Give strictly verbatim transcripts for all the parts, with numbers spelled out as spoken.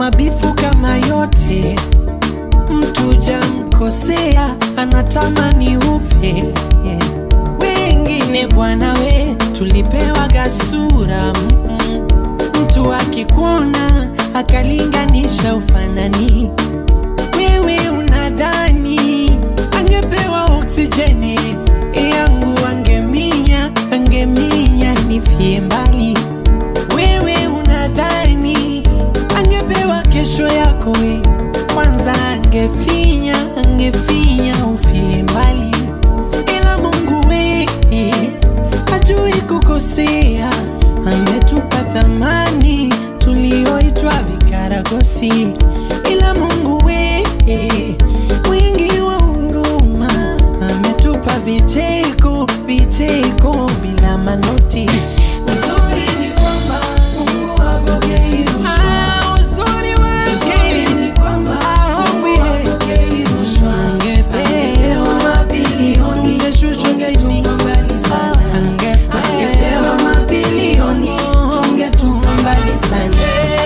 mabifu kama yote, mtu jamkosea anatamani ufe, yeah. Wengine bwana we tulipewa gasura, mm, mtu akikuona akalinganisha ufanani. Wewe unadhani angepewa oksijeni yangu, angeminya, angeminya nifie mbali. Wewe unadhani angepewa kesho yako, we kwanza angefinya, angefinya ufie mbali. Ila Mungu we hajui kukosea, ametupa thamani tulioitwa vikaragosi. Ila Mungu we mwingi wa huruma, ametupa vicheko, vicheko bila manoti. Uzuri ni kwamba Mungu hapokei rushwa. Ah, uzuri wake ni kwamba Mungu hapokei rushwa. Angepewa mabilioni, angeshushwa chini mbali sana. Angepewa mabilioni, tungetupa mbali sana.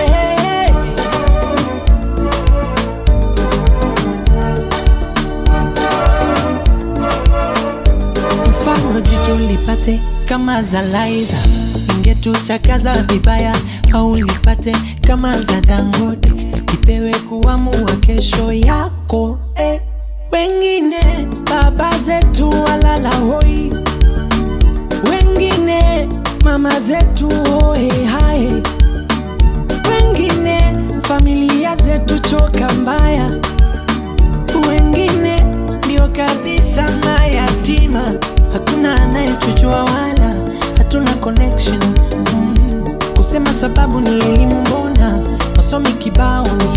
Mfano jitu lipate kama za Liza, ingetuchakaza vibaya. Au lipate kama za Dangote, ipewe kuamua kesho yako, eh. Wengine baba zetu walala hoi, wengine mama zetu hoe hae, wengine familia zetu choka mbaya, wengine ndio kabisa mayatima. Hakuna anayetujua wala hatuna connection, mm. Kusema sababu ni elimu, mbona wasomi kibao ni